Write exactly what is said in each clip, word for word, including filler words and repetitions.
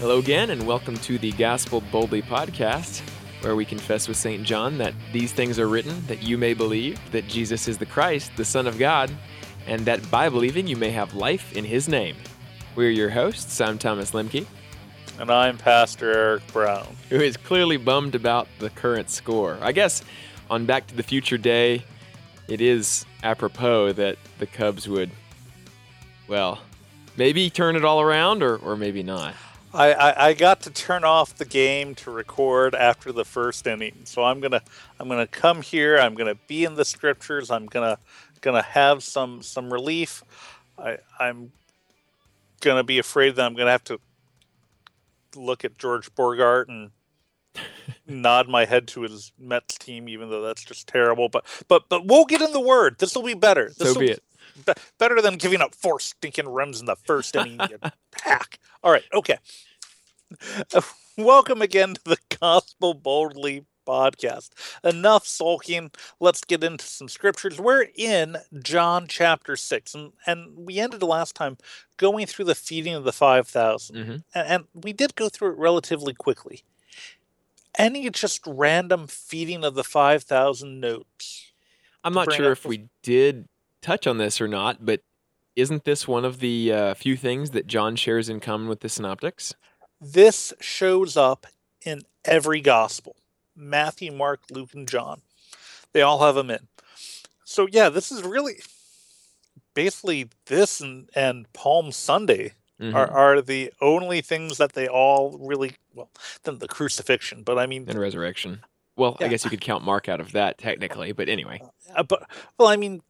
Hello again, and welcome to the Gospel Boldly podcast, where we confess with Saint John that these things are written that you may believe that Jesus is the Christ, the Son of God, and that by believing you may have life in his name. We're your hosts. I'm Thomas Lemke. And I'm Pastor Eric Brown. Who is clearly bummed about the current score. I guess on Back to the Future Day, it is apropos that the Cubs would, well, maybe turn it all around or, or maybe not. I, I, I got to turn off the game to record after the first inning, so I'm gonna I'm gonna come here. I'm gonna be in the scriptures. I'm gonna gonna have some some relief. I I'm gonna be afraid that I'm gonna have to look at George Borgart and nod my head to his Mets team, even though that's just terrible. But but but we'll get in the word. This will be better. This So be it. Be- better than giving up four stinking runs in the first inning. You pack. All right. Okay. Uh, welcome again to the Gospel Boldly podcast. Enough sulking. Let's get into some scriptures. We're in John chapter six, and, and we ended last time going through the feeding of the five thousand. Mm-hmm. And, and we did go through it relatively quickly. Any just random feeding of the five thousand notes? I'm not sure if we did touch on this or not, but isn't this one of the uh, few things that John shares in common with the synoptics? This shows up in every gospel. Matthew, Mark, Luke, and John. They all have them in. So yeah, this is really basically this and, and Palm Sunday Mm-hmm. are, are the only things that they all really, well, then the crucifixion, but I mean... And resurrection. Well, yeah. I guess you could count Mark out of that technically, but anyway. Uh, but Well, I mean,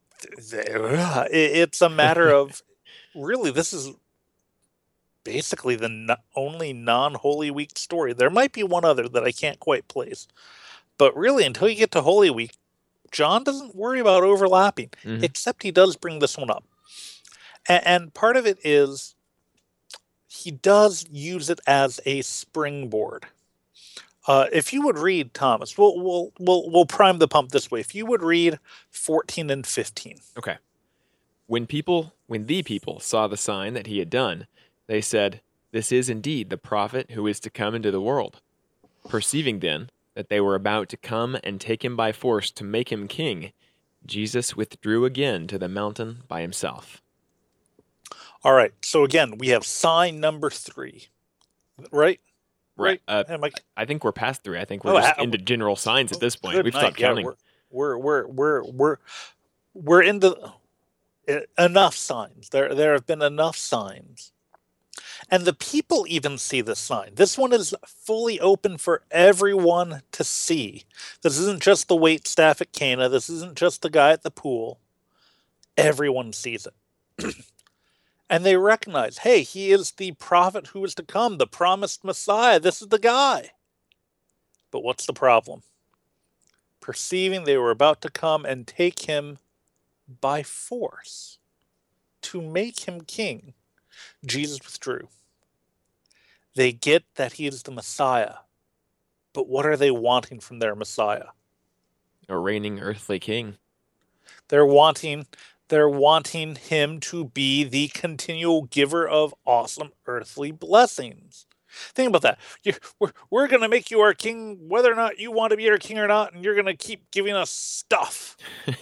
it's a matter of, really, this is basically the no- only non-Holy Week story. There might be one other that I can't quite place. But really, until you get to Holy Week, John doesn't worry about overlapping, Mm-hmm. except he does bring this one up. A- and part of it is he does use it as a springboard. Uh, if you would read, Thomas, we'll, we'll, we'll, we'll prime the pump this way. If you would read fourteen and fifteen. Okay. When people, when the people saw the sign that he had done, they said, "This is indeed the prophet who is to come into the world." Perceiving then that they were about to come and take him by force to make him king, Jesus withdrew again to the mountain by himself. All right. So again, we have sign number three, right? Right. Uh, Am I... I think we're past three. I think we're Oh, just ha- into general signs at this point. Good We've night. stopped Yeah, counting. we're, we're we're we're we're we're into uh, enough signs. There there have been enough signs, and the people even see this sign. This one is fully open for everyone to see. This isn't just the wait staff at Cana. This isn't just the guy at the pool. Everyone sees it. And they recognize, hey, he is the prophet who is to come, the promised Messiah. This is the guy. But what's the problem? Perceiving they were about to come and take him by force to make him king, Jesus withdrew. They get that he is the Messiah. But what are they wanting from their Messiah? A reigning earthly king. They're wanting... They're wanting him to be the continual giver of awesome earthly blessings. Think about that. You, we're we're going to make you our king whether or not you want to be our king or not, and you're going to keep giving us stuff.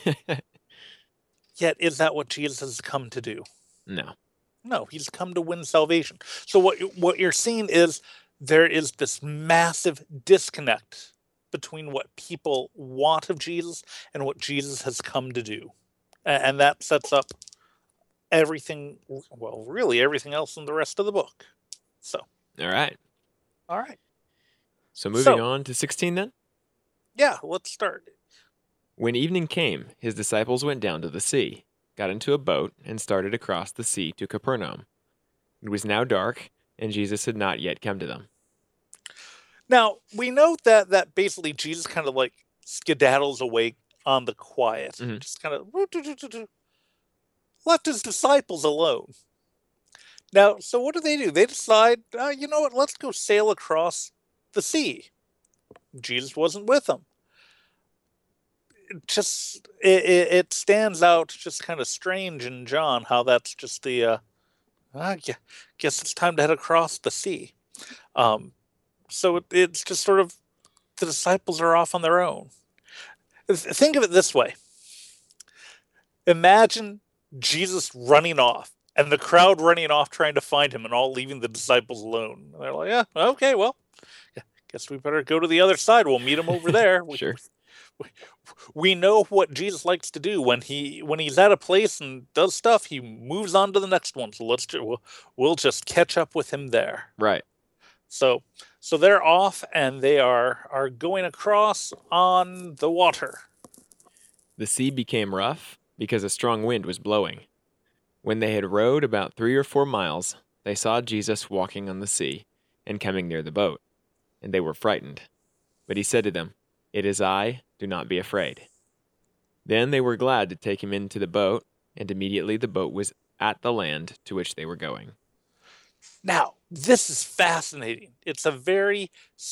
Yet, is that what Jesus has come to do? No. No, he's come to win salvation. So what, what you're seeing is there is this massive disconnect between what people want of Jesus and what Jesus has come to do. And that sets up everything, well, really everything else in the rest of the book. So. All right. All right. So moving So, on to sixteen then? Yeah, let's start. When evening came, his disciples went down to the sea, got into a boat, and started across the sea to Capernaum. It was now dark, and Jesus had not yet come to them. Now, we know that, that basically Jesus kind of like skedaddles away on the quiet, mm-hmm. just kind of left his disciples alone. Now, so what do they do? They decide, uh, you know what, let's go sail across the sea. Jesus wasn't with them. It just, it, it stands out just kind of strange in John how that's just the, uh, I guess it's time to head across the sea. Um, so it, it's just sort of the disciples are off on their own. Think of it this way. Imagine Jesus running off and the crowd running off trying to find him and all leaving the disciples alone. They're like, yeah, okay, well, guess we better go to the other side. We'll meet him over there. Sure. We, we know what Jesus likes to do when he when he's at a place and does stuff. He moves on to the next one. So let's just, we'll, we'll just catch up with him there. Right. So so they're off and they are are going across on the water. The sea became rough because a strong wind was blowing. When they had rowed about three or four miles, they saw Jesus walking on the sea and coming near the boat, and they were frightened. But he said to them, "It is I, do not be afraid." Then they were glad to take him into the boat, and immediately the boat was at the land to which they were going. Now, this is fascinating. It's a very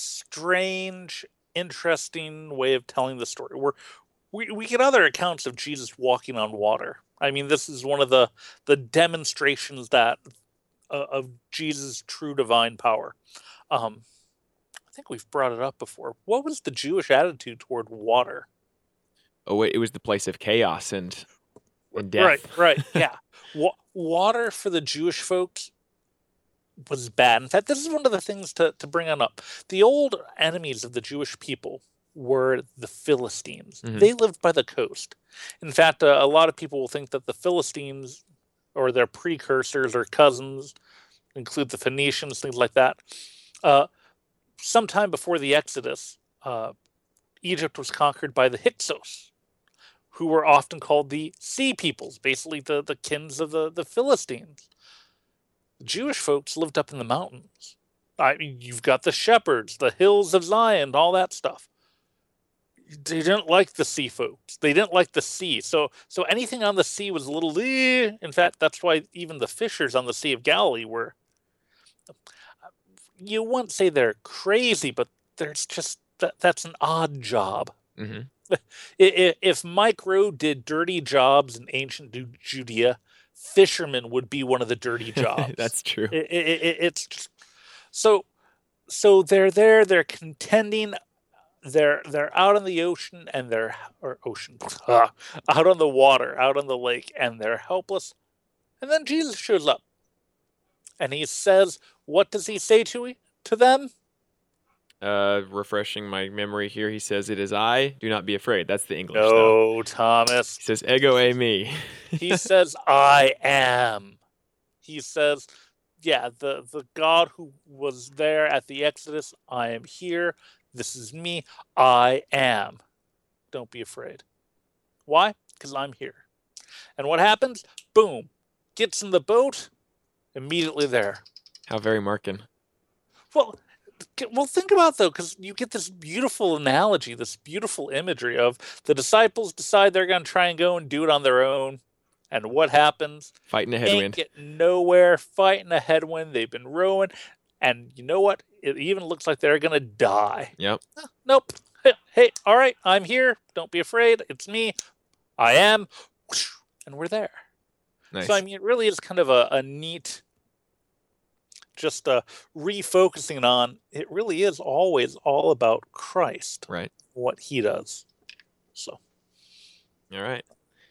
strange, interesting way of telling the story. We're, we we get other accounts of Jesus walking on water. I mean, this is one of the, the demonstrations that uh, of Jesus' true divine power. Um, I think we've brought it up before. What was the Jewish attitude toward water? Oh, wait, it was the place of chaos and, and death. Right, right, yeah. Wa- water for the Jewish folks was bad. In fact, this is one of the things to, to bring on up. The old enemies of the Jewish people were the Philistines. Mm-hmm. They lived by the coast. In fact, uh, a lot of people will think that the Philistines or their precursors or cousins, include the Phoenicians, things like that. Uh, sometime before the Exodus, uh, Egypt was conquered by the Hyksos, who were often called the Sea Peoples, basically the, the kins of the, the Philistines. The Jewish folks lived up in the mountains. I mean, you've got the shepherds, the hills of Zion, all that stuff. They didn't like the sea folks. They didn't like the sea. So so anything on the sea was a little... Eh. In fact, that's why even the fishers on the Sea of Galilee were... You wouldn't say they're crazy, but there's just... That, that's an odd job. Mm-hmm. If Mike Rowe did dirty jobs in ancient Judea, fishermen would be one of the dirty jobs. That's true. It, it, it, it's just, so so they're there. They're contending. They're they're out on the ocean and they're or ocean out on the water, out on the lake, and they're helpless. And then Jesus shows up, and he says, "What does he say to to them?" Uh, refreshing my memory here, he says, "It is I, do not be afraid." That's the English. No, though. Thomas. He says, "Ego e me." He says, "I am." He says, yeah, the, the God who was there at the Exodus, I am here. This is me. I am. Don't be afraid. Why? Because I'm here. And what happens? Boom. Gets in the boat. Immediately there. How very Markan. Well... Well, think about, though, because you get this beautiful analogy, this beautiful imagery of the disciples decide they're going to try and go and do it on their own. And what happens? Fighting a headwind. Ain't getting nowhere, fighting a headwind. They've been rowing. And you know what? It even looks like they're going to die. Yep. Oh, nope. Hey, hey, all right, I'm here. Don't be afraid. It's me. I am. And we're there. Nice. So, I mean, it really is kind of a, a neat... just uh, refocusing on, it really is always all about Christ. Right. What he does. So. All right.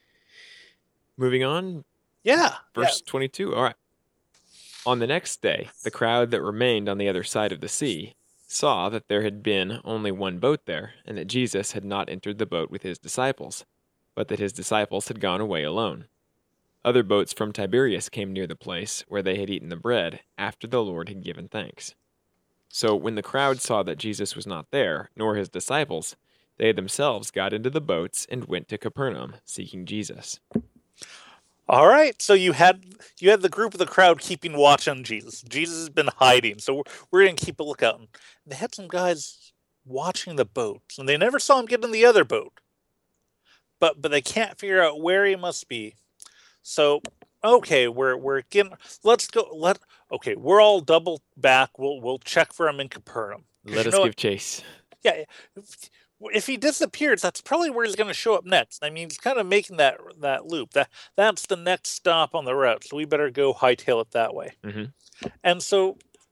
Moving on. Yeah. Verse yeah. twenty-two. All right. On the next day, the crowd that remained on the other side of the sea saw that there had been only one boat there, and that Jesus had not entered the boat with his disciples, but that his disciples had gone away alone. Other boats from Tiberias came near the place where they had eaten the bread after the Lord had given thanks. So when the crowd saw that Jesus was not there, nor his disciples, they themselves got into the boats and went to Capernaum, seeking Jesus. All right, so you had you had the group of the crowd keeping watch on Jesus. Jesus has been hiding, so we're, we're going to keep a lookout. And they had some guys watching the boats, and they never saw him get in the other boat. But but they can't figure out where he must be. So, okay, we're we're getting. Let's go. Let okay, we're all double back. We'll we'll check for him in Capernaum. Let us give what? chase. Yeah, if, if he disappears, that's probably where he's going to show up next. I mean, he's kind of making that that loop. That that's the next stop on the route. So we better go hightail it that way. Mm-hmm. And so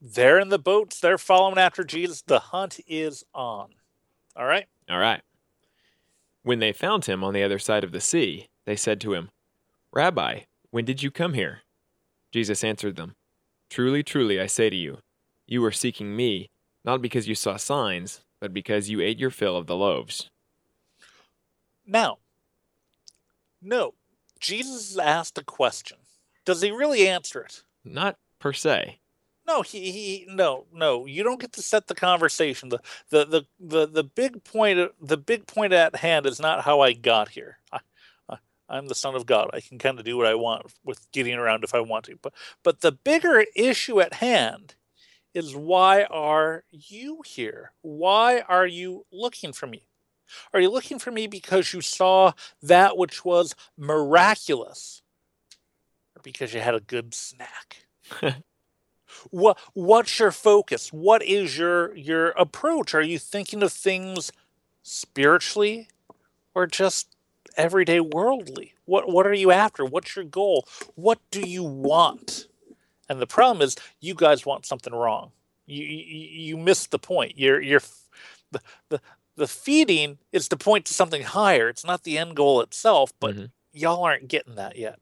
They're in the boats. They're following after Jesus. The hunt is on. All right? All right. When they found him on the other side of the sea, they said to him, Rabbi, when did you come here? Jesus answered them, Truly, truly, I say to you, you are seeking me, not because you saw signs, but because you ate your fill of the loaves. Now, no, Jesus is asked a question. Does he really answer it? Not per se. No, he, he no, no. You don't get to set the conversation. The the the the, the big point the big point at hand is not how I got here. I, I, I'm the Son of God. I can kind of do what I want with getting around if I want to. But but the bigger issue at hand is, why are you here? Why are you looking for me? Are you looking for me because you saw that which was miraculous, or because you had a good snack? What what's your focus? What is your your approach? Are you thinking of things spiritually, or just everyday worldly? What what are you after? What's your goal? What do you want? And the problem is, you guys want something wrong. You you, you missed the point. You're you're the, the the feeding is to point to something higher. It's not the end goal itself, but mm-hmm. y'all aren't getting that yet.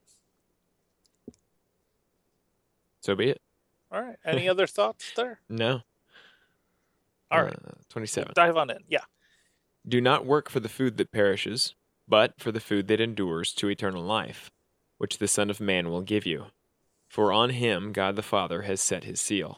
So be it. All right. Any other thoughts there? No. All right. Uh, twenty-seven. We'll dive on in. Yeah. Do not work for the food that perishes, but for the food that endures to eternal life, which the Son of Man will give you. For on him God the Father has set his seal.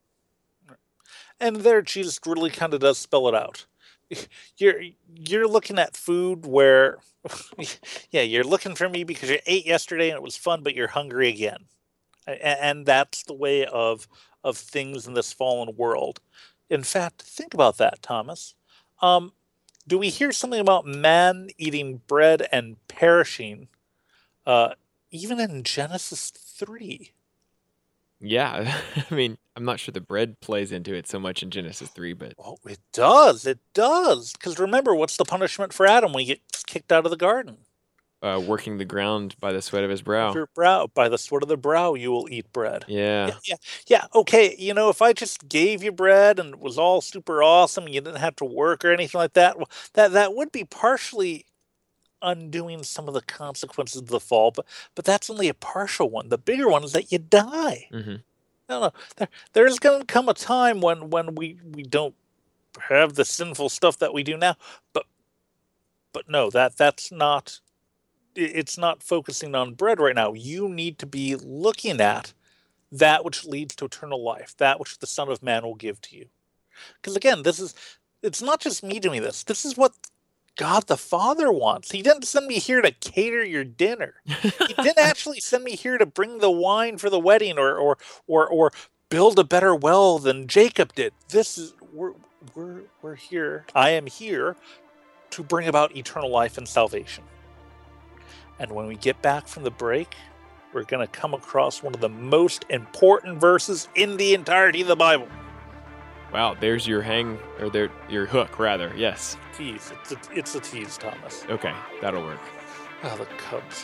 And there Jesus really kind of does spell it out. You're you're looking at food where, yeah, you're looking for me because you ate yesterday and it was fun, but you're hungry again. And that's the way of of things in this fallen world. In fact, think about that, Thomas. Um, do we hear something about man eating bread and perishing, uh, even in Genesis three? Yeah, I mean, I'm not sure the bread plays into it so much in Genesis three, but... Oh, it does, it does. Because remember, what's the punishment for Adam when he gets kicked out of the garden? Uh, working the ground by the sweat of his brow. Your brow, by the sweat of the brow, you will eat bread. Yeah. yeah. Yeah, yeah, okay, you know, if I just gave you bread and it was all super awesome and you didn't have to work or anything like that, well, that, that would be partially undoing some of the consequences of the fall, but but that's only a partial one. The bigger one is that you die. Mm-hmm. No, no, there, there's going to come a time when, when we, we don't have the sinful stuff that we do now, but but no, that that's not... It's not focusing on bread right now. You need to be looking at that which leads to eternal life, that which the Son of Man will give to you. Because again, this is, it's not just me doing this. This is what God the Father wants. He didn't send me here to cater your dinner. He didn't actually send me here to bring the wine for the wedding or or or or build a better well than Jacob did. This is we're we're we're here. I am here to bring about eternal life and salvation. And when we get back from the break, we're going to come across one of the most important verses in the entirety of the Bible. Wow, there's your hang, or there, your hook, rather. Yes. Tease. It's a, it's a tease, Thomas. Okay, that'll work. Oh, the Cubs.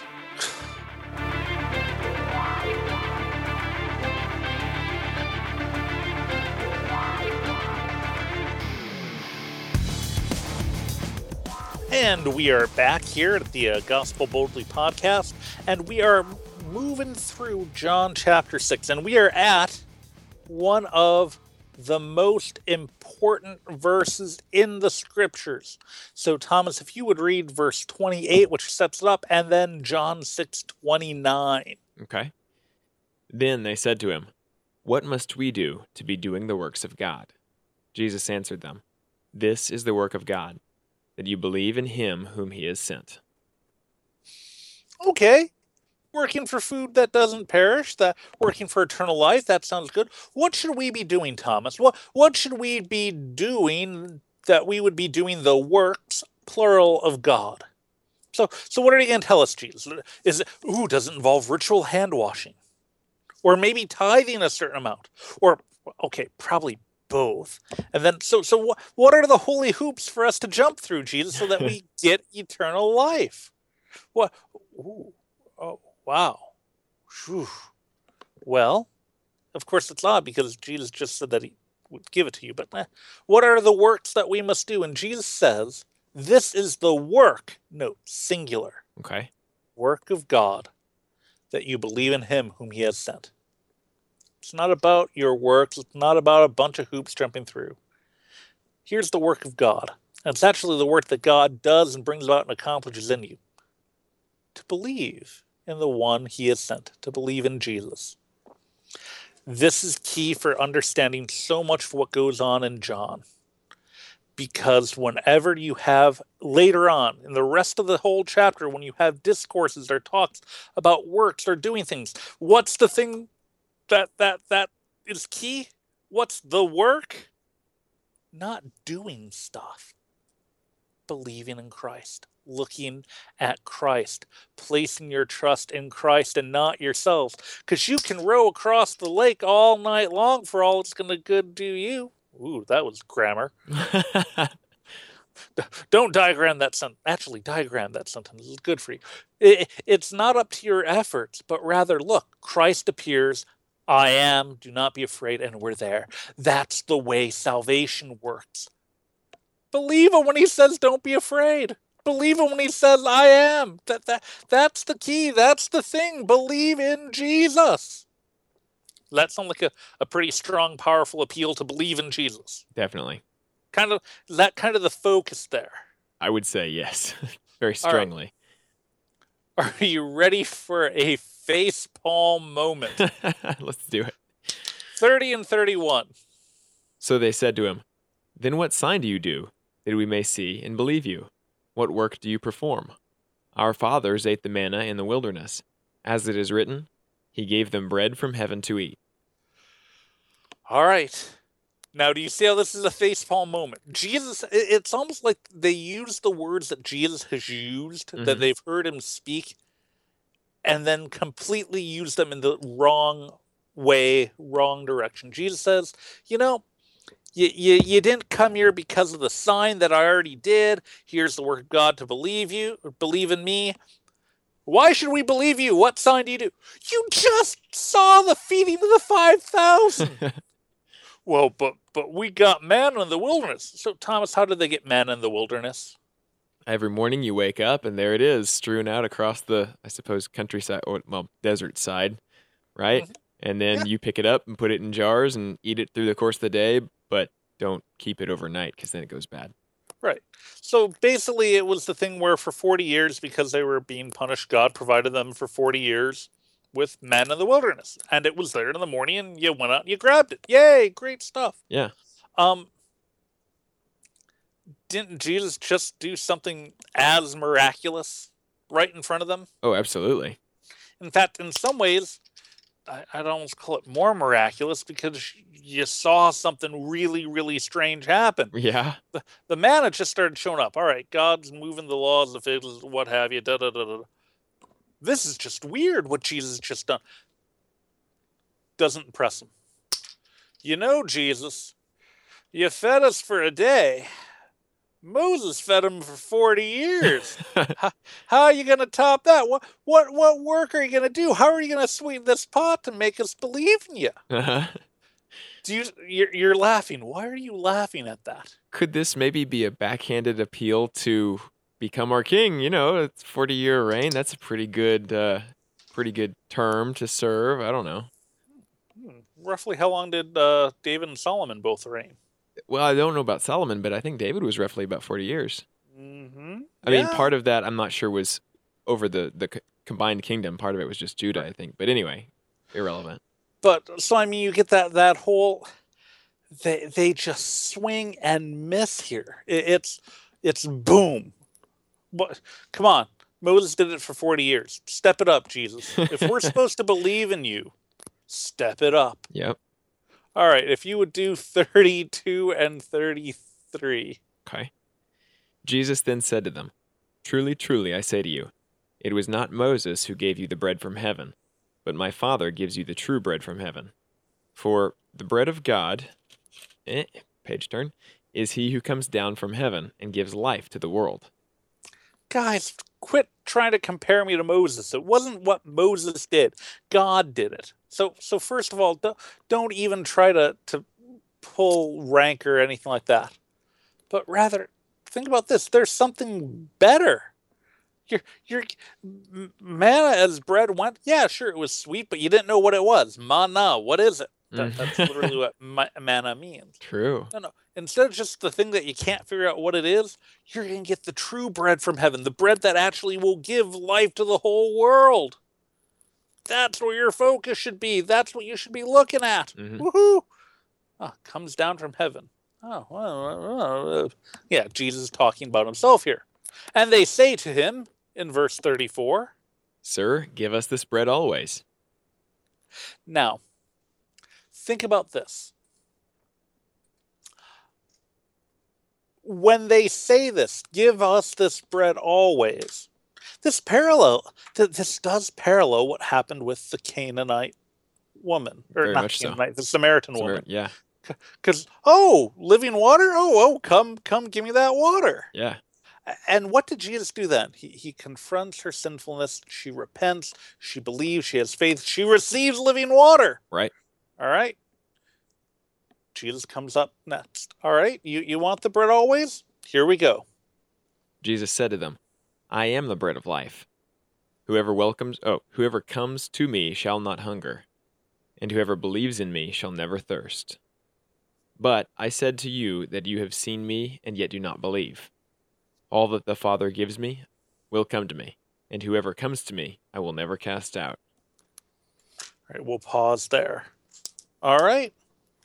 And we are back here at the uh, Gospel Boldly podcast, and we are moving through John chapter six, and we are at one of the most important verses in the scriptures. So, Thomas, if you would read verse twenty-eight, which sets it up, and then John six twenty-nine. Okay. Then they said to him, "What must we do to be doing the works of God?" Jesus answered them, "This is the work of God, that you believe in him whom he has sent." Okay. Working for food that doesn't perish, that working for eternal life, that sounds good. What should we be doing, Thomas? What what should we be doing that we would be doing the works, plural, of God? So so what are you going to tell us, Jesus? Is it, ooh, does it involve ritual hand washing? Or maybe tithing a certain amount? Or, okay, probably both. And then, so so what, what are the holy hoops for us to jump through, Jesus, so that we get eternal life? What? Ooh, oh, wow. Whew. Well, of course, it's odd because Jesus just said that he would give it to you. But eh, what are the works that we must do? And Jesus says, this is the work, note, singular, Okay. work of God, that you believe in him whom he has sent. It's not about your works. It's not about a bunch of hoops jumping through. Here's the work of God. And it's actually the work that God does and brings about and accomplishes in you. To believe in the one he has sent. To believe in Jesus. This is key for understanding so much of what goes on in John. Because whenever you have, later on, in the rest of the whole chapter, when you have discourses or talks about works or doing things, what's the thing that that that is key? What's the work? Not doing stuff. Believing in Christ. Looking at Christ. Placing your trust in Christ and not yourselves. Because you can row across the lake all night long for all it's going to good do you. Ooh, that was grammar. Don't diagram that sentence. Actually, diagram that sentence. It's good for you. It, it's not up to your efforts, but rather, look, Christ appears. I am. Do not be afraid. And we're there. That's the way salvation works. Believe him when he says, don't be afraid. Believe him when he says, I am. That, that, that's the key. That's the thing. Believe in Jesus. That sounds like a, a pretty strong, powerful appeal to believe in Jesus. Definitely. Kind of that kind of the focus there. I would say yes. Very strongly. Right. Are you ready for a facepalm moment? Let's do it. thirty and thirty-one. So they said to him, then what sign do you do, that we may see and believe you? What work do you perform? Our fathers ate the manna in the wilderness. As it is written, he gave them bread from heaven to eat. All right. Now, do you see how this is a facepalm moment? Jesus, it's almost like they use the words that Jesus has used, mm-hmm. that they've heard him speak, and then completely use them in the wrong way, wrong direction. Jesus says, you know, you, you, you didn't come here because of the sign that I already did. Here's the work of God to believe you, or believe in me. Why should we believe you? What sign do you do? You just saw the feeding of the five thousand. Well, but but we got manna in the wilderness. So, Thomas, how did they get manna in the wilderness? Every morning you wake up and there it is, strewn out across the, I suppose, countryside, or, well, desert side, right? Mm-hmm. And then yeah. you pick it up and put it in jars and eat it through the course of the day, but don't keep it overnight because then it goes bad. Right. So basically it was the thing where for forty years, because they were being punished, God provided them for forty years with manna in the wilderness. And it was there in the morning and you went out and you grabbed it. Yay, great stuff. Yeah. Um, didn't Jesus just do something as miraculous right in front of them? Oh, absolutely. In fact, in some ways, I, I'd almost call it more miraculous because you saw something really, really strange happen. Yeah. The, the manna just started showing up. All right, God's moving the laws, the figs, what have you, da da da da. This is just weird what Jesus has just done. Doesn't impress him. You know, Jesus, you fed us for a day. Moses fed him for forty years. how, how are you going to top that? What what what work are you going to do? How are you going to sweeten this pot to make us believe in you? Uh-huh. Do you you're, you're laughing. Why are you laughing at that? Could this maybe be a backhanded appeal to become our king? You know, it's forty-year reign. That's a pretty good, uh, pretty good term to serve. I don't know. Hmm. Roughly, how long did uh, David and Solomon both reign? Well, I don't know about Solomon, but I think David was roughly about forty years. Mm-hmm. I yeah. mean, part of that I'm not sure was over the, the combined kingdom. Part of it was just Judah, I think. But anyway, irrelevant. But, so, I mean, you get that, that whole, they they just swing and miss here. It, it's, it's boom. But, come on. Moses did it for forty years. Step it up, Jesus. If we're supposed to believe in you, step it up. Yep. All right, if you would do thirty-two and thirty-three. Okay. Jesus then said to them, truly, truly, I say to you, it was not Moses who gave you the bread from heaven, but my Father gives you the true bread from heaven. For the bread of God, eh, page turn, is he who comes down from heaven and gives life to the world. Guys, quit trying to compare me to Moses. It wasn't what Moses did. God did it. So, so first of all, don't, don't even try to, to pull rank or anything like that. But rather, think about this. There's something better. Your, your manna as bread went, yeah, sure, it was sweet, but you didn't know what it was. Manna, what is it? That, that's literally what ma- manna means. True. No, no. Instead of just the thing that you can't figure out what it is, you're going to get the true bread from heaven, the bread that actually will give life to the whole world. That's where your focus should be. That's what you should be looking at. Mm-hmm. Woohoo! Oh, comes down from heaven. Oh, well, uh, yeah, Jesus is talking about himself here. And they say to him in verse thirty-four, Sir, give us this bread always. Now, think about this. When they say this, give us this bread always, this parallel, this does parallel what happened with the Canaanite woman, or Very not much Canaanite, so. the Samaritan Samar- woman. Yeah. Because, oh, living water? Oh, oh, come, come, give me that water. Yeah. And what did Jesus do then? He, he confronts her sinfulness. She repents. She believes. She has faith. She receives living water. Right. All right. Jesus comes up next. All right. You, you want the bread always? Here we go. Jesus said to them, I am the bread of life. Whoever welcomes, oh, whoever comes to me shall not hunger, and whoever believes in me shall never thirst. But I said to you that you have seen me and yet do not believe. All that the Father gives me will come to me, and whoever comes to me I will never cast out. All right, we'll pause there. All right.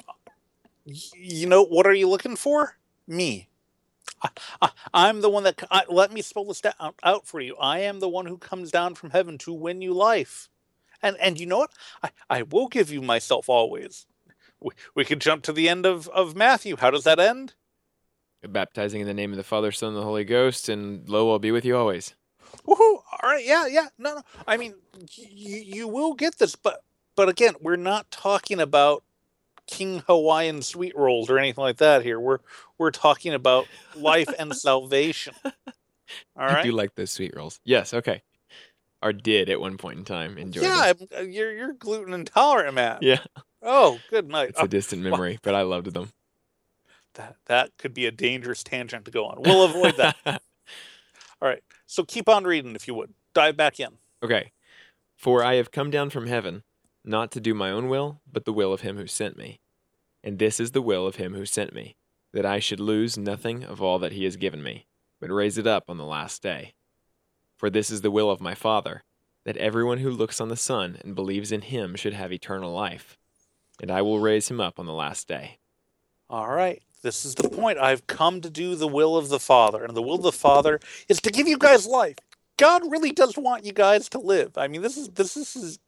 You know, what are you looking for? Me. I, I, I'm the one that, I, let me spell this down, out for you. I am the one who comes down from heaven to win you life. And and you know what? I, I will give you myself always. We, we could jump to the end of, of Matthew. How does that end? Baptizing in the name of the Father, Son, and the Holy Ghost, and lo, I'll be with you always. Woohoo! All right, yeah, yeah. No, no. I mean, you, you will get this, but but again, we're not talking about King Hawaiian sweet rolls or anything like that here. We're we're talking about life and salvation. All right. I do like those sweet rolls. Yes, okay. Or did at one point in time enjoy Yeah, them. you're you're gluten intolerant, man. Yeah. Oh, good night. It's a distant memory, well, but I loved them. That that could be a dangerous tangent to go on. We'll avoid that. All right. So keep on reading if you would. Dive back in. Okay. For I have come down from heaven, not to do my own will, but the will of him who sent me. And this is the will of him who sent me, that I should lose nothing of all that he has given me, but raise it up on the last day. For this is the will of my Father, that everyone who looks on the Son and believes in him should have eternal life, and I will raise him up on the last day. All right. This is the point. I've come to do the will of the Father, and the will of the Father is to give you guys life. God really does want you guys to live. I mean, this is this is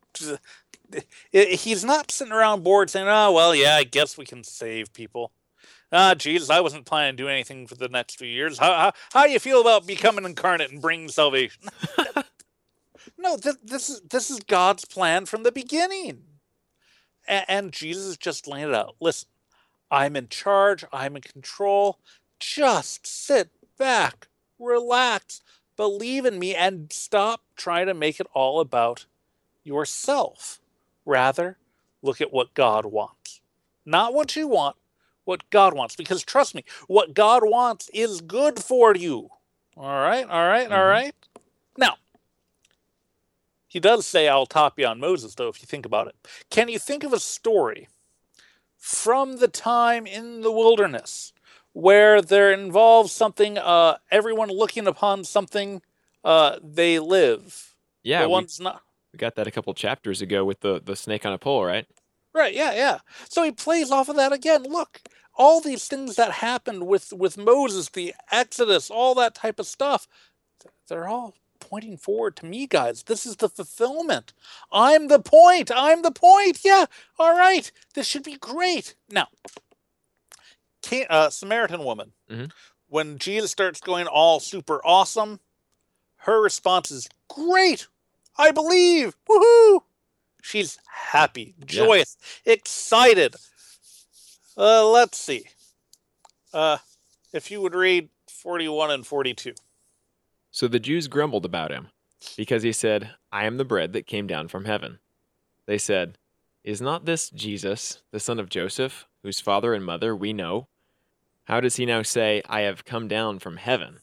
he's not sitting around bored saying, "Oh, well, yeah, I guess we can save people." Ah, Jesus, I wasn't planning to do anything for the next few years. How how how do you feel about becoming incarnate and bringing salvation? No, th- this is this is God's plan from the beginning, a- and Jesus just laid it out. Listen. I'm in charge. I'm in control. Just sit back, relax, believe in me, and stop trying to make it all about yourself. Rather, look at what God wants. Not what you want, what God wants. Because trust me, what God wants is good for you. All right, all right, mm-hmm. all right. Now, he does say, I'll top you on Moses, though, if you think about it. Can you think of a story from the time in the wilderness where there involves something, uh, everyone looking upon something uh, they live? Yeah, the we, one's not... we got that a couple chapters ago with the, the snake on a pole, right? Right, yeah, yeah. So he plays off of that again. Look, all these things that happened with, with Moses, the Exodus, all that type of stuff, they're all pointing forward to me, guys. This is the fulfillment. I'm the point. I'm the point. Yeah. All right. This should be great. Now, uh, Samaritan woman, mm-hmm. when Jesus starts going all super awesome, her response is, great. I believe. Woohoo. She's happy, joyous, yeah. excited. Uh, let's see. Uh, if you would read forty-one and forty-two. So the Jews grumbled about him, because he said, I am the bread that came down from heaven. They said, Is not this Jesus, the son of Joseph, whose father and mother we know? How does he now say, I have come down from heaven?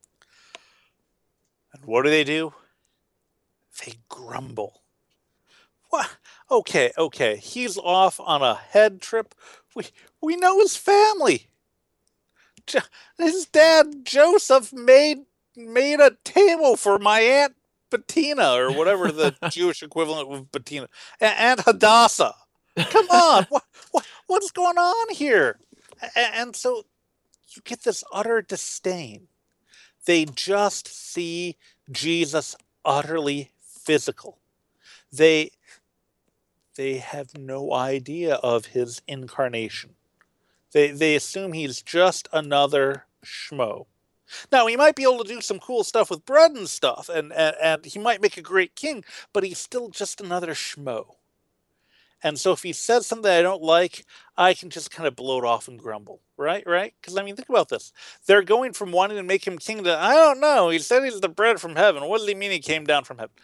And what do they do? They grumble. What? Okay, okay. He's off on a head trip. We we know his family. Jo- his dad Joseph made made a table for my aunt Bettina, or whatever the Jewish equivalent of Bettina, A- Aunt Hadassah. Come on, what, what what's going on here? A- and so you get this utter disdain. They just see Jesus utterly physical. They they have no idea of his incarnation. They they assume he's just another schmo. Now, he might be able to do some cool stuff with bread and stuff, and, and, and he might make a great king, but he's still just another schmo. And so if he says something I don't like, I can just kind of blow it off and grumble, right? Right? Because, I mean, think about this. They're going from wanting to make him king to, I don't know, he said he's the bread from heaven. What does he mean he came down from heaven?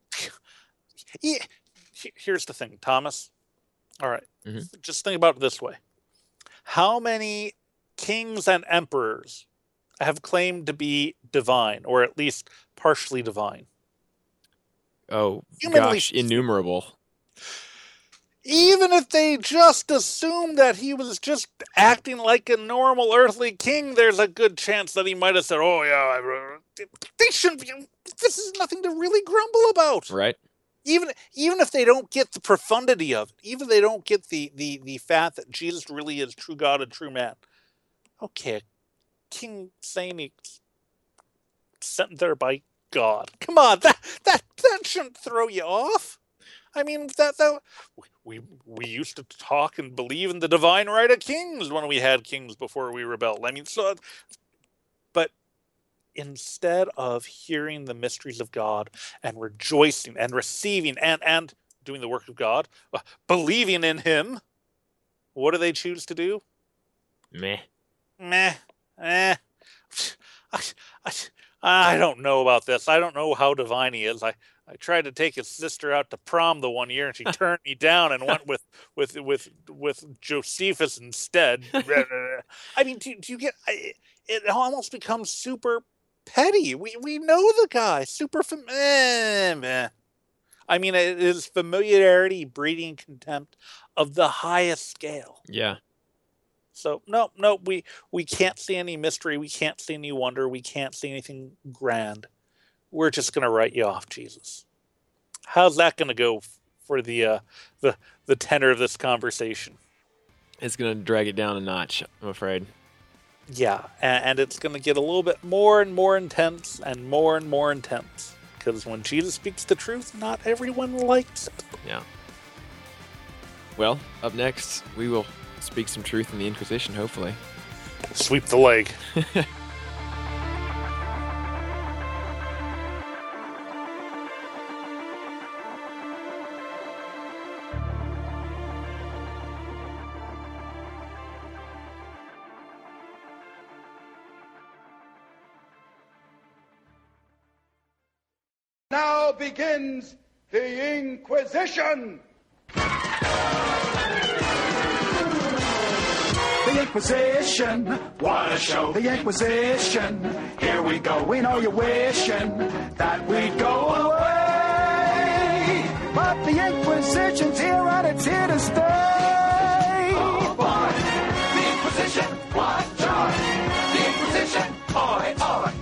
Yeah. Here's the thing, Thomas. All right. Mm-hmm. Just think about it this way. How many kings and emperors have claimed to be divine, or at least partially divine? Oh, Humanly gosh, innumerable. Even if they just assume that he was just acting like a normal earthly king, there's a good chance that he might have said, oh, yeah, they shouldn't be, this is nothing to really grumble about. Right. Even even if they don't get the profundity of it, even if they don't get the, the, the fact that Jesus really is true God and true man. Okay, king saying he's sent there by God. Come on, that that that shouldn't throw you off. I mean, that that we we used to talk and believe in the divine right of kings when we had kings before we rebelled. I mean, so, but instead of hearing the mysteries of God and rejoicing and receiving and and doing the work of God, uh, believing in Him, what do they choose to do? Meh. Meh. Eh. I, I, I don't know about this. I don't know how divine he is. I, I tried to take his sister out to prom the one year, and she turned me down and went with with with with Josephus instead. I mean, do, do you get? I, it almost becomes super petty. We we know the guy. Super fam- eh, meh. I mean, it is familiarity breeding contempt of the highest scale. Yeah. So, no, no, we, we can't see any mystery. We can't see any wonder. We can't see anything grand. We're just going to write you off, Jesus. How's that going to go for the, uh, the the tenor of this conversation? It's going to drag it down a notch, I'm afraid. Yeah, and, and it's going to get a little bit more and more intense and more and more intense. Because when Jesus speaks the truth, not everyone likes it. Yeah. Well, up next, we will speak some truth in the Inquisition, hopefully. Sweep the leg. Now begins the Inquisition! The Inquisition, what a show. The Inquisition, here we go. We know you're wishing that we'd go away, but the Inquisition's here and it's here to stay. Oh boy, the Inquisition, what joy. The Inquisition, oi, oi.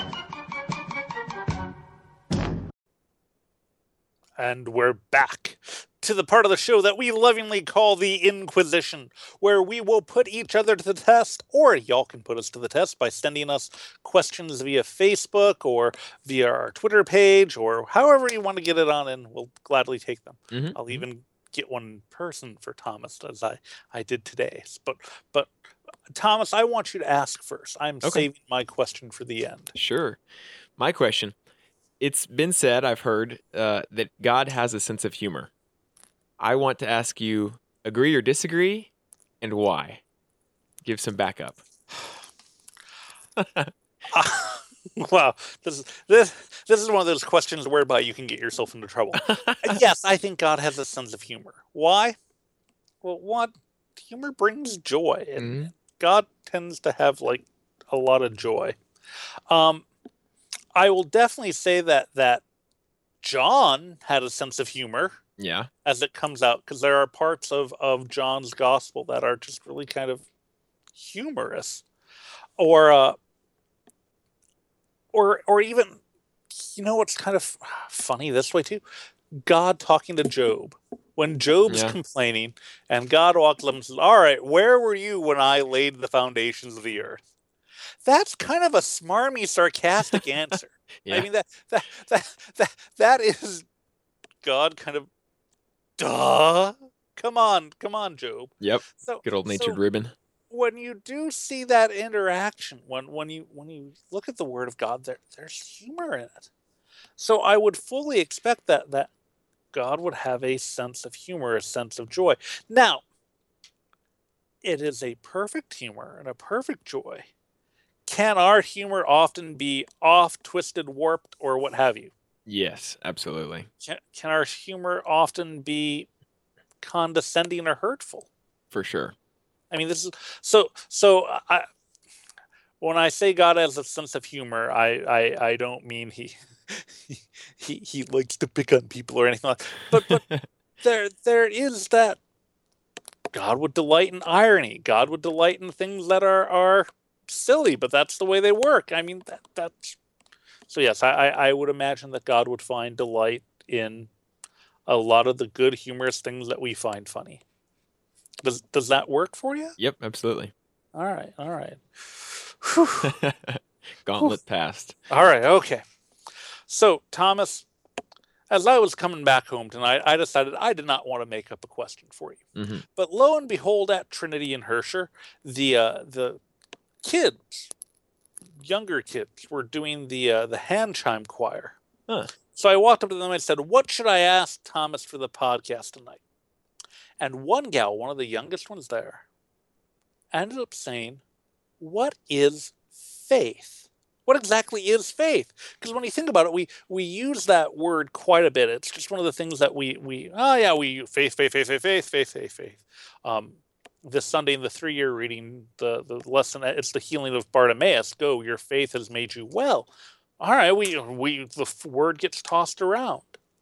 And we're back to the part of the show that we lovingly call the Inquisition, where we will put each other to the test, or y'all can put us to the test by sending us questions via Facebook or via our Twitter page, or however you want to get it on, and we'll gladly take them. Mm-hmm. I'll even get one in person for Thomas, as I, I did today. But, but Thomas, I want you to ask first. I'm okay. saving my question for the end. Sure. My question. It's been said, I've heard, uh, that God has a sense of humor. I want to ask you, agree or disagree, and why? Give some backup. Wow, this is this this is one of those questions whereby you can get yourself into trouble. Yes, I think God has a sense of humor. Why? Well, what humor brings joy, and Mhm. God tends to have like a lot of joy. Um, I will definitely say that that John had a sense of humor Yeah. as it comes out, because there are parts of of John's gospel that are just really kind of humorous, or uh, or or even, you know what's kind of funny this way too? God talking to Job. When Job's Yeah. complaining, and God walks up and says, "All right, where were you when I laid the foundations of the earth?" That's kind of a smarmy, sarcastic answer. I Yeah. mean, that that that that that is God kind of, duh. Come on, come on, Job. Yep. So Good old natured so ribbon. when you do see that interaction, when when you when you look at the Word of God, there there's humor in it. So I would fully expect that that God would have a sense of humor, a sense of joy. Now, it is a perfect humor and a perfect joy. Can our humor often be off, twisted, warped, or what have you? Yes, absolutely. Can, can our humor often be condescending or hurtful? For sure. I mean, this is so. So, I, when I say God has a sense of humor, I I, I don't mean he, he he likes to pick on people or anything like that. But but there there is that God would delight in irony. God would delight in things that are are silly, but that's the way they work. I mean, that that's so. Yes, I I would imagine that God would find delight in a lot of the good, humorous things that we find funny. Does does that work for you? Yep, absolutely. All right, all right. Whew. Gauntlet passed. All right, okay. So, Thomas, as I was coming back home tonight, I decided I did not want to make up a question for you. Hmm. But lo and behold, at Trinity in Herscher, the uh, the kids, younger kids, were doing the uh, the hand chime choir. Huh. So I walked up to them and said, "What should I ask Thomas for the podcast tonight?" And one gal, one of the youngest ones there, ended up saying, "What is faith? What exactly is faith?" Because when you think about it, we we use that word quite a bit. It's just one of the things that we we oh yeah we faith faith faith faith faith faith faith faith. Um, this Sunday in the three-year reading, the the lesson, it's the healing of Bartimaeus. Go, your faith has made you well. All right, we we the word gets tossed around.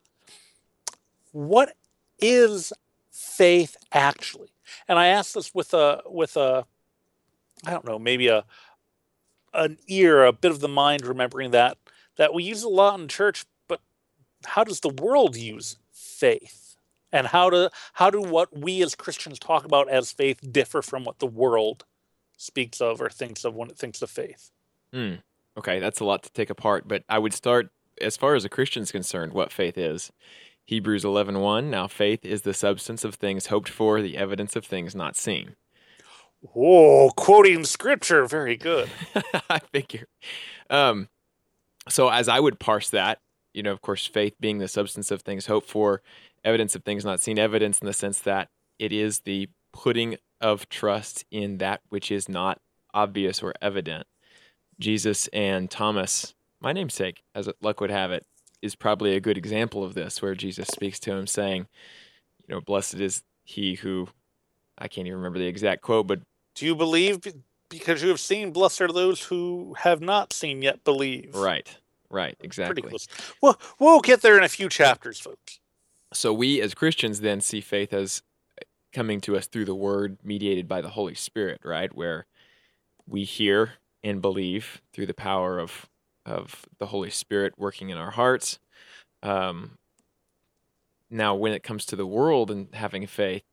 What is faith actually? And I asked this with a with a I don't know, maybe a an ear, a bit of the mind, remembering that that we use a lot in church, but how does the world use faith? And how do how do what we as Christians talk about as faith differ from what the world speaks of or thinks of when it thinks of faith? Hmm. Okay, that's a lot to take apart, but I would start, as far as a Christian's concerned, what faith is. Hebrews eleven one, now faith is the substance of things hoped for, the evidence of things not seen. Whoa, quoting scripture, very good. I figure. Um, so as I would parse that, you know, of course, faith being the substance of things hoped for, evidence of things not seen, evidence in the sense that it is the putting of trust in that which is not obvious or evident. Jesus and Thomas, my namesake, as luck would have it, is probably a good example of this, where Jesus speaks to him saying, you know, blessed is he who, I can't even remember the exact quote, but Do you believe because you have seen? Blessed are those who have not seen yet believe. right, right, exactly. Pretty close. Well, we'll get there in a few chapters, folks. So we as Christians then see faith as coming to us through the word mediated by the Holy Spirit, right? Where we hear and believe through the power of of the Holy Spirit working in our hearts. Um, now, when it comes to the world and having faith,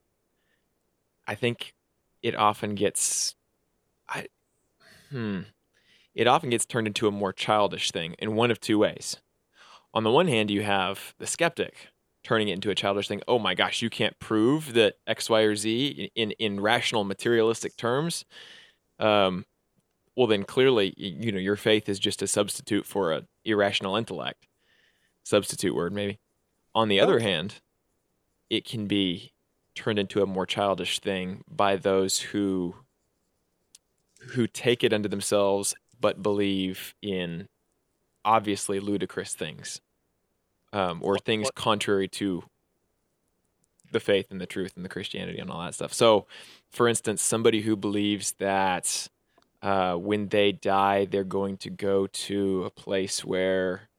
I think it often gets, I, hmm, it often gets turned into a more childish thing in one of two ways. On the one hand, you have the skeptic turning it into a childish thing. Oh my gosh, you can't prove that X, Y, or Z in, in rational materialistic terms. Um, well, then clearly, you know, your faith is just a substitute for an irrational intellect. Substitute word, maybe. On the other Okay. hand, it can be turned into a more childish thing by those who who take it unto themselves but believe in obviously ludicrous things, um, or What- things what- contrary to the faith and the truth and the Christianity and all that stuff. So, for instance, somebody who believes that uh, when they die, they're going to go to a place where,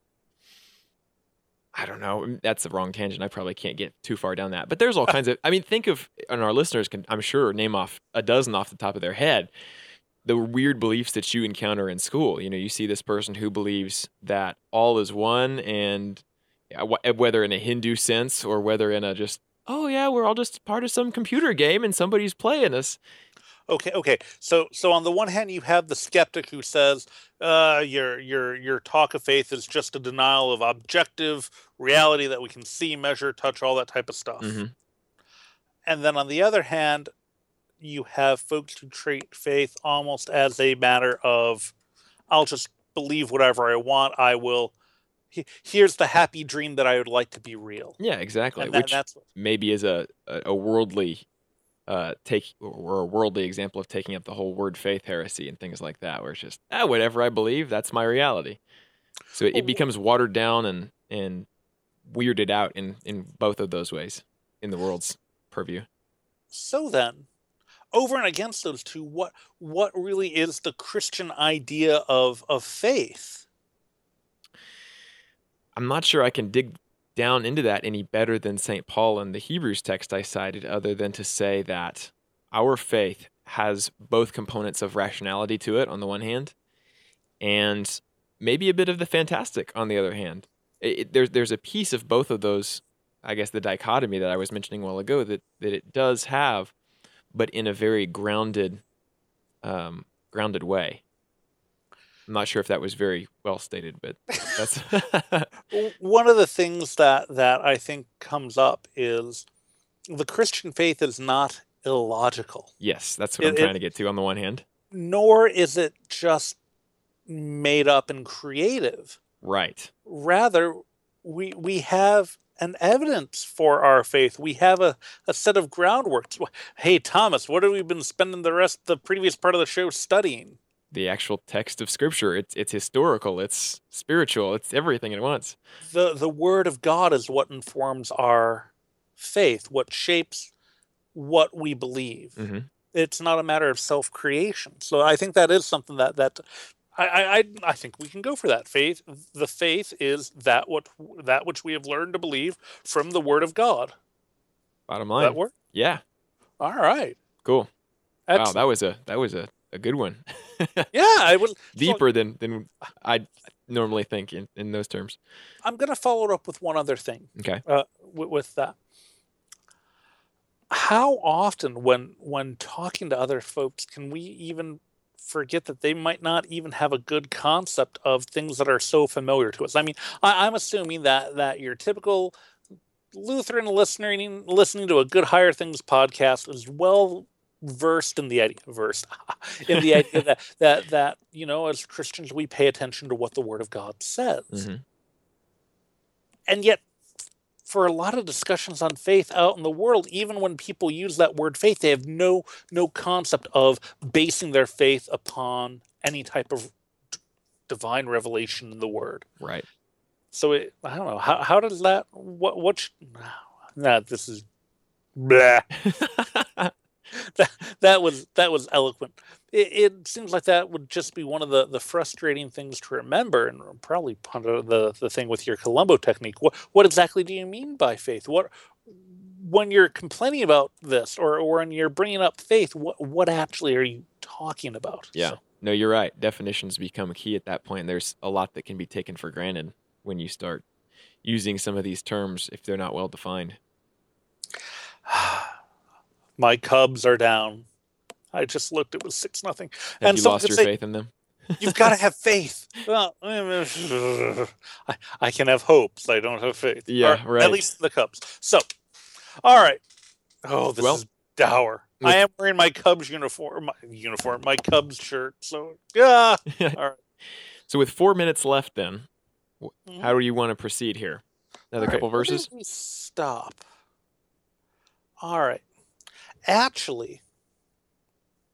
I don't know, that's the wrong tangent. I probably can't get too far down that. But there's all kinds of, I mean, think of, and our listeners can, I'm sure, name off a dozen off the top of their head, the weird beliefs that you encounter in school. You know, you see this person who believes that all is one, and yeah, wh- whether in a Hindu sense or whether in a just, oh yeah, we're all just part of some computer game and somebody's playing us. Okay, okay. So, so on the one hand, you have the skeptic who says, uh, "Your your your talk of faith is just a denial of objective reality that we can see, measure, touch, all that type of stuff." Mm-hmm. And then on the other hand, you have folks who treat faith almost as a matter of, "I'll just believe whatever I want. I will. he- Here's the happy dream that I would like to be real." Yeah, exactly. And that, Which that's maybe is a, a, a worldly uh, take or a worldly example of taking up the whole word faith heresy and things like that, where it's just ah, whatever I believe, that's my reality. So it, it becomes watered down and and weirded out in in both of those ways in the world's purview. so. Then, over and against those two, what what really is the Christian idea of of faith? I'm not sure I can dig down into that any better than Saint Paul in the Hebrews text I cited, other than to say that our faith has both components of rationality to it on the one hand, and maybe a bit of the fantastic on the other hand. It, it, there's there's a piece of both of those, I guess, the dichotomy that I was mentioning a while ago that, that it does have, but in a very grounded, um, grounded way. I'm not sure if that was very well stated, but that's One of the things that that I think comes up is the Christian faith is not illogical, yes, that's what I'm It- trying it- to get to on the one hand. nor is it just made up and creative. Right. Rather, we we have an evidence for our faith. We have a, a set of groundwork. Hey, Thomas, what have we been spending the rest the previous part of the show studying? The actual text of Scripture. It's it's historical. It's spiritual. It's everything at once. The the Word of God is what informs our faith, what shapes what we believe. Mm-hmm. It's not a matter of self-creation. So I think that is something that that I, I I I think we can go for that. Faith, the faith is that what that which we have learned to believe from the Word of God. Bottom Does line. that work? Yeah. All right. Cool. Wow, Excellent. that was a that was a, a good one. Yeah, I would. Deeper than than I normally think in, in those terms. I'm going to follow it up with one other thing. Okay. Uh, with, with that, how often, when when talking to other folks, can we even forget that they might not even have a good concept of things that are so familiar to us? I mean, I, I'm assuming that that your typical Lutheran listening listening to a Good Higher Things podcast is well versed in the idea versed in the idea that that that you know, as Christians, we pay attention to what the Word of God says. Mm-hmm. And yet, for a lot of discussions on faith out in the world, even when people use that word faith, they have no no concept of basing their faith upon any type of d- divine revelation in the Word. Right. So it, I don't know, how how does that what what sh- nah, this is blah. that, that was that was eloquent. It, it seems like that would just be one of the, the frustrating things to remember, and probably ponder the, the thing with your Columbo technique. What what exactly do you mean by faith? What when you're complaining about this, or, or when you're bringing up faith, what what actually are you talking about? Yeah. So, No, you're right. Definitions become key at that point. There's a lot that can be taken for granted when you start using some of these terms if they're not well defined. my Cubs are down. I just looked; it was six nothing. Have And you someone lost could your say, faith in them? You've got to have faith. Well, I, I can have hopes. I don't have faith. Yeah, Or right. At least the Cubs. So, all right. Oh, this Well, is dour. with- I am wearing my Cubs uniform, my uniform, my Cubs shirt. So, yeah. All right. So with four minutes left, then, wh- Mhm. how do you want to proceed here? Another All couple right, where verses? did we stop. All right. Actually,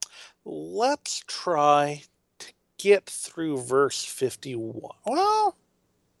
let's try to get through verse fifty-one. Well,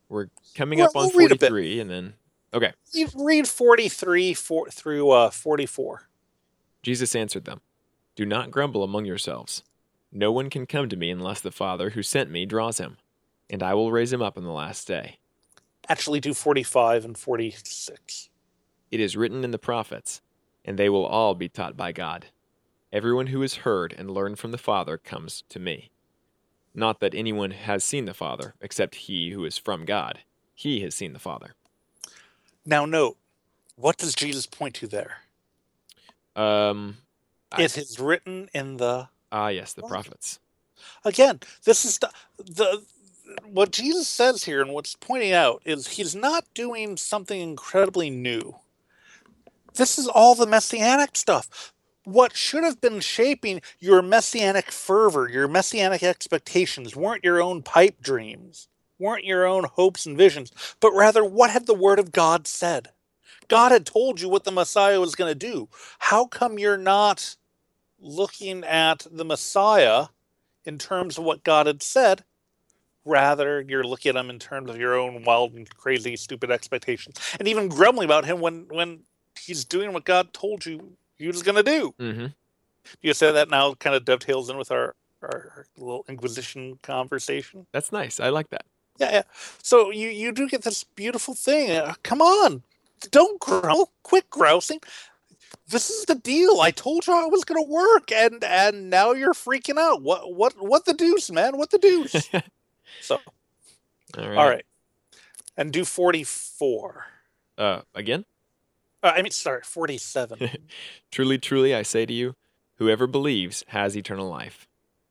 We're coming Well, up on we'll read a bit. forty-three, and then okay. You read forty-three for, through uh, forty-four. Jesus answered them, "Do not grumble among yourselves. No one can come to me unless the Father who sent me draws him, and I will raise him up on the last day. Actually, do forty-five and forty-six. It is written in the prophets, and they will all be taught by God. Everyone who has heard and learned from the Father comes to me. Not that anyone has seen the Father, except he who is from God. He has seen the Father." Now note, what does Jesus point to there? Um, It is written in the... Ah, yes, the prophets. Again, this is the, the what Jesus says here, and what's pointing out is he's not doing something incredibly new. This is all the messianic stuff. What should have been shaping your messianic fervor, your messianic expectations, weren't your own pipe dreams, weren't your own hopes and visions, but rather what had the Word of God said? God had told you what the Messiah was going to do. How come you're not looking at the Messiah in terms of what God had said? Rather, you're looking at him in terms of your own wild and crazy, stupid expectations, and even grumbling about him when, when he's doing what God told you he was going to do. Mm-hmm. You say that now kind of dovetails in with our, our little Inquisition conversation. That's nice. I like that. Yeah, yeah. So you, you do get this beautiful thing. Uh, come on. Don't grumble. Quit grousing. This is the deal. I told you it was going to work, and and now you're freaking out. What what what the deuce, man? What the deuce? So, all right. all right. And do forty-four. Uh, again? Uh, I mean, sorry, forty-seven. Truly, truly, I say to you, whoever believes has eternal life.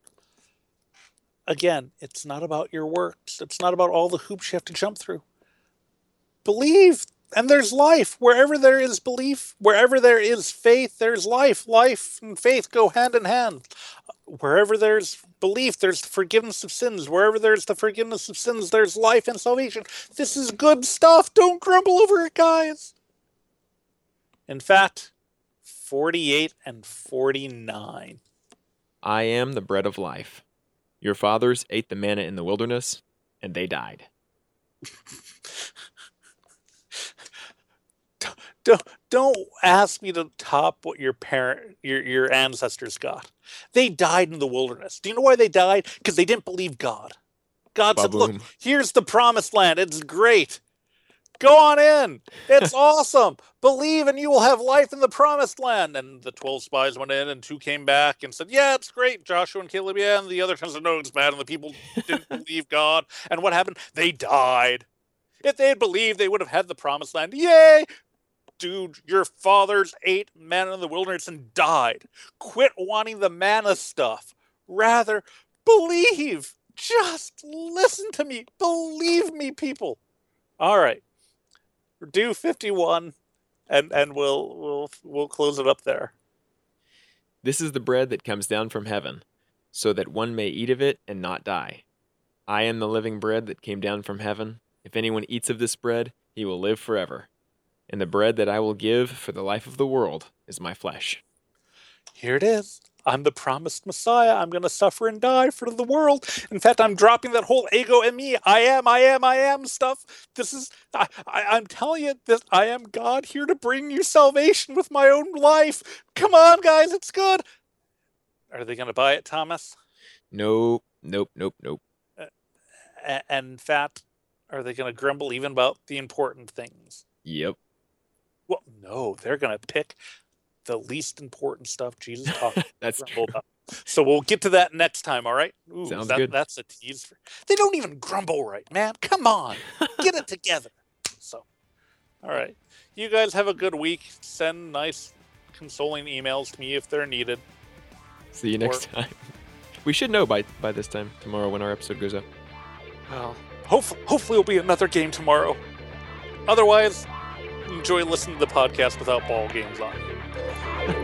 Again, it's not about your works. It's not about all the hoops you have to jump through. Believe, and there's life. Wherever there is belief, wherever there is faith, there's life. Life and faith go hand in hand. Wherever there's belief, there's the forgiveness of sins. Wherever there's the forgiveness of sins, there's life and salvation. This is good stuff. Don't grumble over it, guys. In fact, forty-eight and forty-nine. I am the bread of life. Your fathers ate the manna in the wilderness, and they died. Don't, don't ask me to top what your parent, your, your ancestors got. They died in the wilderness. Do you know why they died? Because they didn't believe God. God said, Ba-boom. look, here's the promised land. It's great. Go on in. It's awesome. Believe and you will have life in the promised land. And the twelve spies went in and two came back and said, yeah, it's great. Joshua and Caleb, yeah. And the other ten said, no, it's bad. And the people didn't believe God. And what happened? They died. If they had believed, they would have had the promised land. Yay. Dude, your fathers ate manna in the wilderness and died. Quit wanting the manna stuff. Rather, believe. Just listen to me. Believe me, people. All right. Do fifty-one, and and we'll we'll we'll close it up there. This is the bread that comes down from heaven, so that one may eat of it and not die. I am the living bread that came down from heaven. If anyone eats of this bread, he will live forever. And the bread that I will give for the life of the world is my flesh. Here it is. I'm the promised Messiah. I'm going to suffer and die for the world. In fact, I'm dropping that whole ego in me. I am, I am, I am stuff. This is, I, I, I'm telling you that I am God here to bring you salvation with my own life. Come on, guys. It's good. Are they going to buy it, Thomas? Nope, nope, nope, nope. Uh, and in fact, are they going to grumble even about the important things? Yep. Well, no, they're going to pick the least important stuff Jesus talked That's true. about. So we'll get to that next time, all right? Ooh, Sounds that, good. That's a tease. For, they don't even grumble right, man. Come on. Get it together. So, all right. You guys have a good week. Send nice, consoling emails to me if they're needed. See you next Or- time. We should know by, by this time tomorrow when our episode goes up. Well, hopefully, hopefully it'll be another game tomorrow. Otherwise, enjoy listening to the podcast without ball games on.